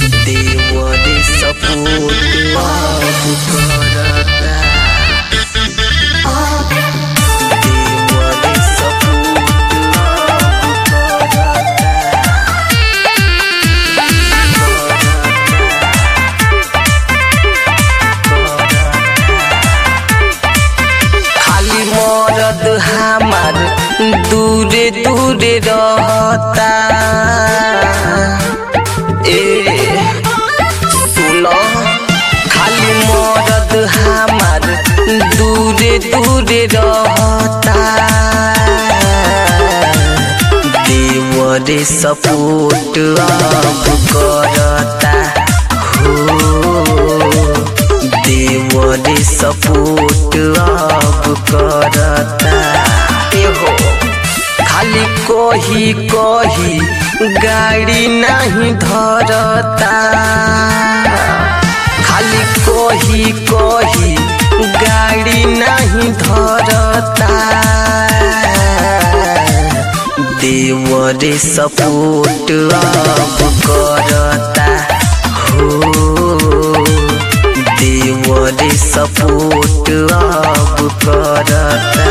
देवरे सपोर्ट अब करता। देवरे सपोर्ट अब खाली मरद हमार दूरे दूरे रहता। सुनो खाली मरद हमार दूरे दूरे रहता। देवरे सपोर्ट अब करता हो। देवरे सपोर्ट अब करता। हो खाली कही कही गाड़ी नहीं धरता। खाली कही कही गाड़ी नहीं धरता। देवरे सपोर्ट अब करता हो। देवरे सपोर्ट अब करता।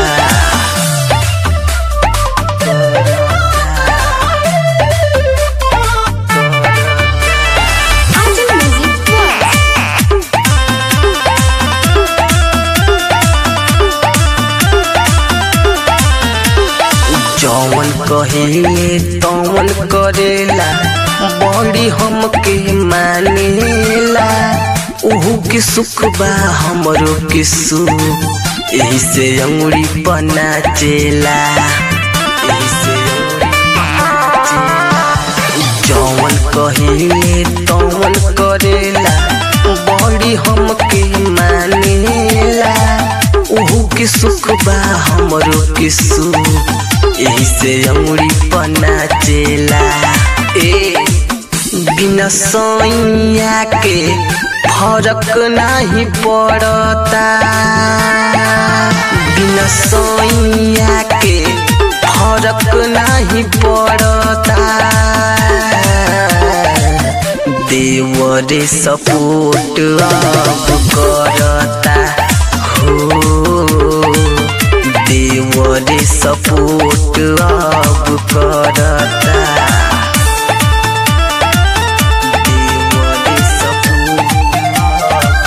जौन कहिले तौन करेला बड़ी हमके मानेला। उहू के सुख बा हमरो के सुख यही से अंगुरी बना चेला। यही से जौन कहिले तौन करेला बड़ी हमके मानेला। उहू के सुख बा हमरो के सुख यही से अंगुरी बना चेला। बिना सैया के फरक नहीं पड़ता। बिना सैया के फरक नहीं पड़ता। देवरे सपोर्ट अब करता हो। देवरे सपोर्ट अब करता। देवरे सपोर्ट अब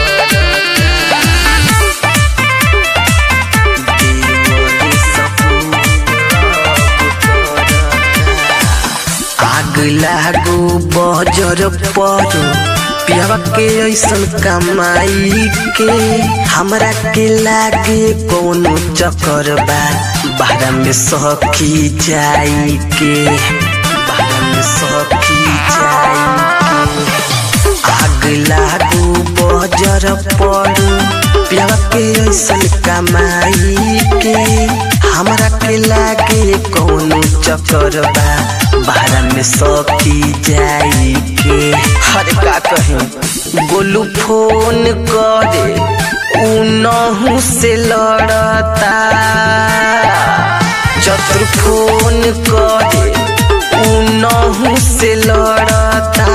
करता। देवरे सपोर्ट अब करता। आग लागो बजर परो पियावा के ऐसन कमाई के हमरा के लागे कोनो चक्कर बा। बाहर में सखी जाई के बाहर में सखी जाई के। आग लागो बजर पड़ो पियावा के ऐसन कमाई के हमरा के लागे कोनो चक्कर बा। बाहर में सखी जाई के। हर का कहे गोलू फोन करे उनहु से लड़ता। चतुर फोन करे उनहु से लड़ता।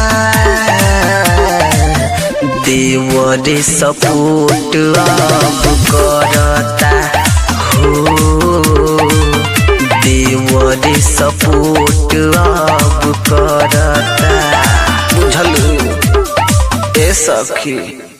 देवरे सपोर्ट अब करता हो। देवरे सपोर्ट अब करता। बुझलू ए सखी।